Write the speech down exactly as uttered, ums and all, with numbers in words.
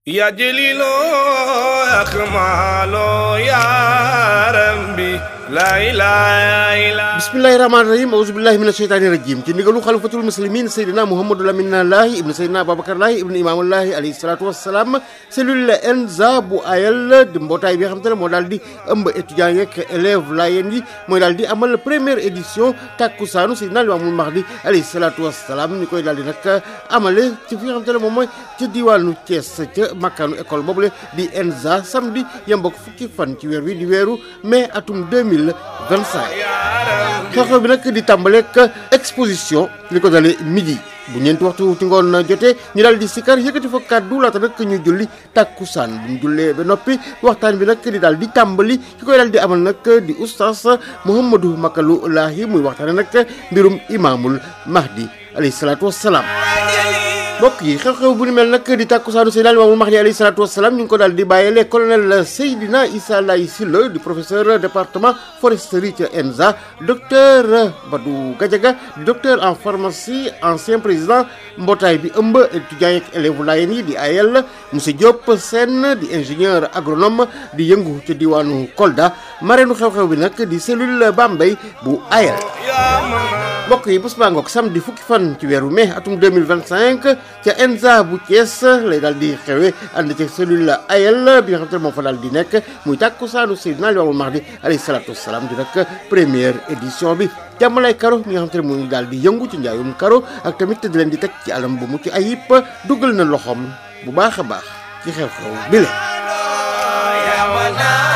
يا جليلو يا كمالو يا ربي لا إله إلا Bismillahirrahmanirrahim. Auzubillahi minasyaitonirrajim. Ci ndigalu xalifatul muslimin Seydina Mouhamadou Lamine Lahi ibnu Seydina Babacar Lahi ibnu Imaamullahi alayhi salaatu wassalaam cellule ENSA bu ayel di mbootaay bi nga xam te ne moo daal di ëmb étudiants yeeg élèves laayeen yi mooy daal di amal première édition takkusaanu Seydina Limaamul Mahdi alayhi salaatu wassalaam ñu koy daal di nag amale ci fi nga xam te ne moom mooy ci diwaanu Thiès ca makkaanu école boobule di ENSA samedi yembok fukki fan ci weer wi di weeru mai atum deux mille vingt-cinq. xew-xew bi nag di tàmbaleek exposition li ko dalee midi bu ñeenti waxtu ci ngoon jotee ñu daal di sikar yëkkati fa kàddu laata nag ñu julli takkusaan bu ñu jullee ba noppi waxtaan bi nag di daal di tàmbali ki koy daal di amal nag di oustaz Mouhamadou Makalu Lahi muy waxtaane nag mbirum imaamul Mahdi alayhi salaatu wassalaam. mbokk yi xew-xew bu ni mel nag di takkusaanu Seydina Limaamul Mahdi alayhi salaatu wassalaam ñu ngi ko daal di bàyyeele colonel Seydina Issa Laye Sylla di professeur département foresterie ca ENSA, docteur Badou Gadiaga di docteur en pharmacie ancien président mbootaay bi ëmb étudiants yeeg élèves laayeen yi di ayel monsieur Diop Sène di ingénieur agronome di yëngu ca diwaanu Kolda mareenu xew-xew bi nag di cellule Bambey bu ayel. mbokk yi bés baa ngoog samedi fukki fan ci weeru mai atum deux mille vingt-cinq ca ENSA bu Thiès lay daal di xewe ànd ca cellule ayel bi nga xam te ne moom fa daal di nekk muy takkusaanu Seydina Limaamul Mahdi alayhi salaatu wassalaam di nag première édition bi jàmmalay karo mi nga xam te ne mu ngi daal di yëngu ci njaayum karo ak tamit di leen di teg ci alam bu mucc ayib dugal na loxoom bu baax a baax ci xew-xew bi le